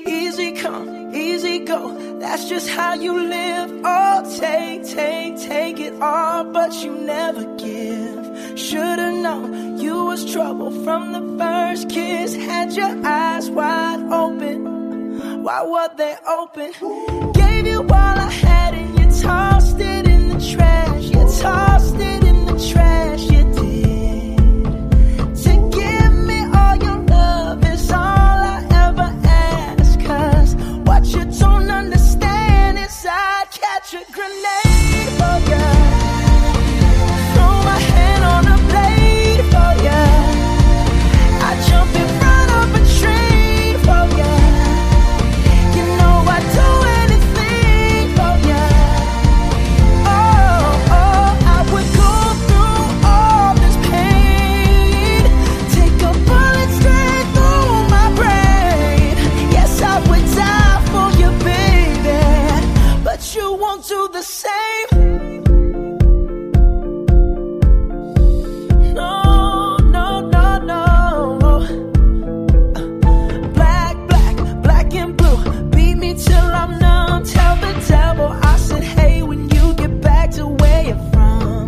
Easy come, easy go, that's just how you live. Oh, take it all, but you never give. Should've known you was trouble from the first kiss. Had your eyes wide open, why were they open? Gave you all I had and you tossed it in the trash. You tossed it in the trash, you did. To give me all your love is all I ever ask. Cause what you don't understand is I'd catch a grenade for ya. Throw my hand on a blade for ya. I'd jump in front of a train for ya. You know I'd do anything for ya. Oh, I would go through all this pain. Take a bullet straight through my brain. Yes, I would die for you, baby, but you won't do the same. No, no, no, no. Black and blue. Beat me till I'm numb. Tell the devil I said, hey, when you get back to where you're from.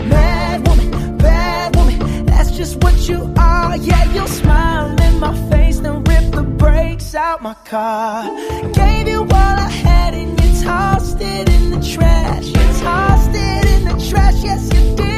Bad woman, that's just what you are. Yeah, you'll smile in my face, then rip the brakes out my car. Gave you all I had and you tossed it in the trash. You tossed it in the trash, yes you did.